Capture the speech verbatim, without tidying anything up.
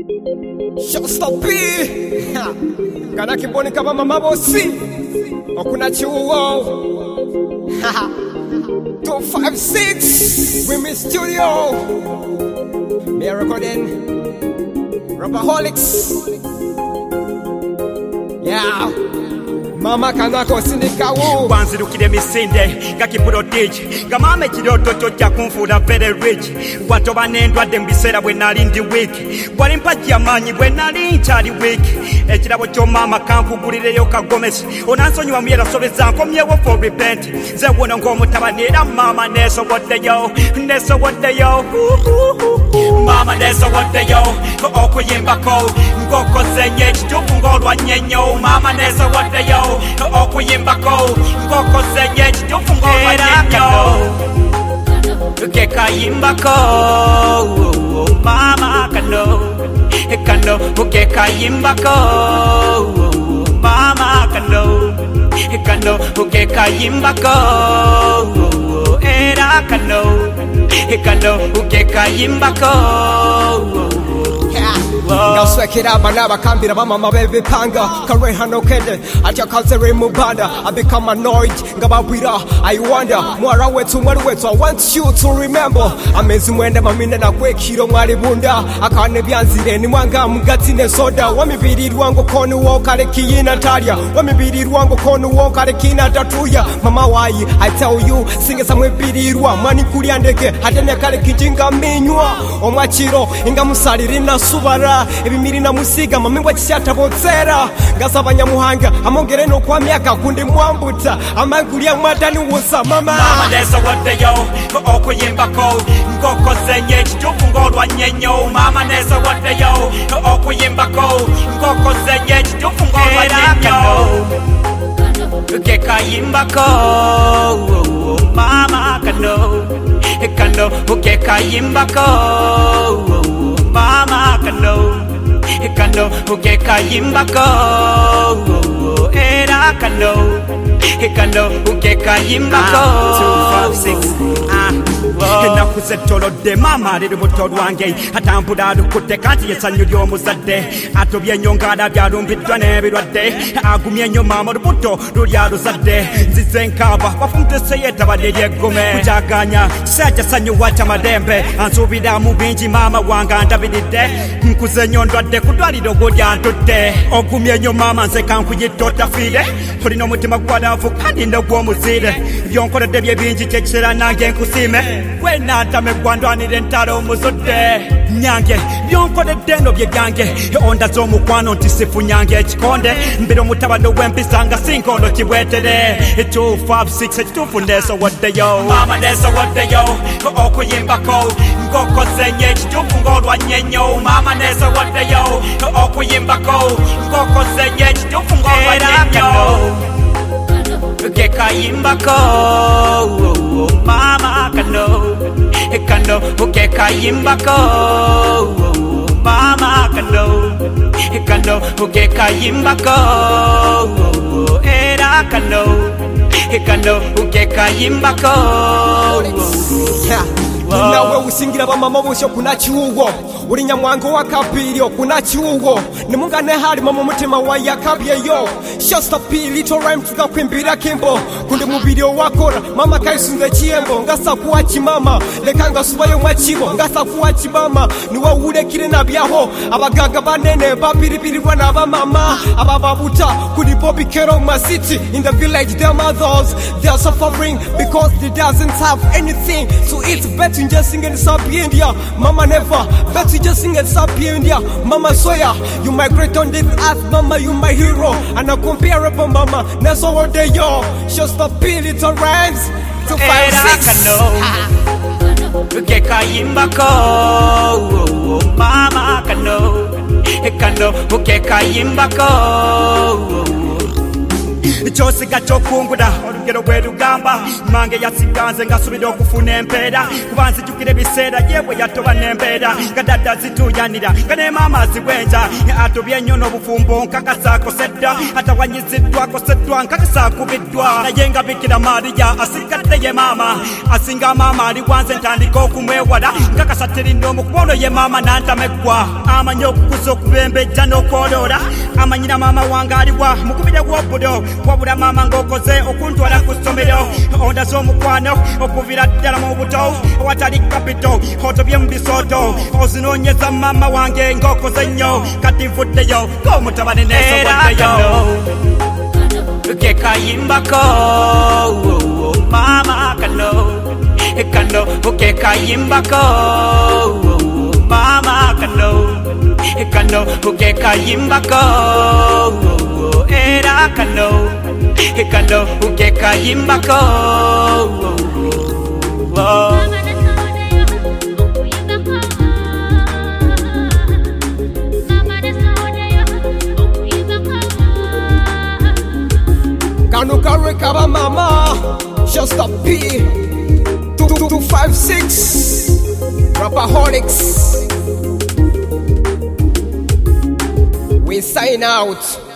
Showstop Kana kiboni kama mama bosi Okuna chuo two five six Women Studio Me recording Rapaholics. Yeah Mama kanako sindika wu Wanzirukire misinde Gakipuro teach Gamame kiroto chocha kumfura very rich Wato banendwa dembisera bwe nali ndi weak Bwali mpaji amanyi bwe nali nchali weak Ekirabo kyo mama kankugulirireyo kagomesi Onansonyiwa muyera sobeza nkomyewo for repent Ze wona ng'omutabanira mama nesoboddeyo Nesoboddeyo Mama nesoboddeyo Okuyimbako Ngokozenye ekitufu ng'olwanyenyo Mama nesoboddeyo Okuyimbako Ngokozenye ekitufu ng'olwanyenyo Ukekayimbako Mama kano Kano ukekayimbako Mama kano Kano ukekayimbako Era kano Kano ukekayimbako Ngaswekera abana bakambira bamama bebipanga Kare hano kende atya kazere mubanda I become annoyed ngababwira I wonder Mwara wetu mwari wetu I want you to remember Amezi mwende mamine na kwekiro mwari bunda Akane byanzire ni mwanga mgatine soda Wamibiri rwango konu wokare kiyina tarya Wamibiri rwango konu wokare kina tatuya Mama wayi I tell you singe samwe birirwa Mani kuriandeke hatene kare kijinga minywa Omwachiro inga musaliri na subara Ebimiri na musiga mamingwa chishata botsera Ngasaba nyamuhanga amongere no kwa myaka kundi mwambuta Amangulia mwatani wosa mama Mama neso waddeyo Okuyimbako Ngokozenye ekitufu ng'olwanyenyo Mama neso waddeyo Okuyimbako Ngokozenye ekitufu ng'olwanyenyo Ukekayimbako Mama kano Kano ukekayimbako Mama kano Kano ukekayimbako Era kano Kano ukekayimbako two five six Nakuze tolodde mama liri buto lwange Atambula alukutte kanti yesanyu ly'omuzadde Atobye nnyo ng'alabye alumbiddwa n'ebirwadde Agumye nnyo mama olubuto luli aluzadde Nzize nkaaba bafumutese yeetabadde eryeggume Kukyaganya kisaja sanyuwa kyamadembe Ansuubira mu bingi mama wange andabiridde Nkuze nnyo ndwadde ku ddwaliro gw'olyantudde Ogumye nnyo mama nze kankuyita otafiire Olina omutima gw'alaavu kandi ndogw'omuziire Byonkoledde bye bingi kyekiseera nange nkusiime Wena ntame gwandwanire ntalo omuzudde Nyange byonkoledde eno bye byange Ondaze omukwano nti sifunyange ekikonde Mbira omutabano w'empisa nga sinkondo kibwetere two five six ekituufu neesowoddeyo Mama neesowoddeyo Okuyimbako Ngokozenye ekituufu ng'olwanyenyo Mama neesowoddeyo Okuyimbako Ngokozenye ekituufu ng'olwanyenyo Ukekayimbako Mama kano Kano ukekayimbako Mama kano Kano ukekayimbako Era kano Kano ukekayimbako Nawe usingira bamama bosho kuna chiugo Uri nyamwango wa kapilio kuna chiugo Nimungane hali mama mutima wa yakabye yo Showstop little rhyme tuka kwimbira kimbo Kunde mubiri wakora mama kaisunze chiembo Ngasa kuwachi mama lekanga subayo mwachibo Ngasa kuwachi mama niwa ule kire nabyaho Abagaga banene babiribiri wana ba mama Abababuta kudi Bobby Kero my city In the village their mothers they are suffering Because they doesn't have anything to eat better just sing in Sapi India Mama never better just sing in Sapi India Mama Soya you my great on this earth Mama you my hero And I compare up mama Neso one day yo Showstop little rhymes two five six Ukekayimbako Mama kano Kano ukekayimbako kyosiga kyokungula olugero bwe lugamba mange yasiganze ngasubira okufuna empeera kuba nzijukira ebiseera yebwe yatoba n'empeera nga dadda zituyanira nga ne maama zibwenja atobye nnyo n'obufumbo nkakasa akoseddwa atawanyiziddwa akoseddwa nkakasa akubiddwa naye nga bikira maariya asigadde ye maama asinga maama ali wanze ntandika okumwewala nkakasa tirina omukuba ono ye maama nantameggwa amanyi okukuza okubembejja n'okwoloola amanyira maama wange aliwa mukubire w'obudo wabula maama ng'okoze okuntwala ku ssomero ondaze omukwano okuvira ddala mu buto watali kapito otobye mu bisooto ozinoonyeza maama wange ng'okoze nnyo kati nvuddeyo ng'omutabani neesoboddeyo ke kayimbako maama kano kano ke kayimbako maama kano kano ke kayimbako era kano kano ke kayimbako Kanu kare kaba mama, just a P. Two two two five six. Rapaholics. We sign out.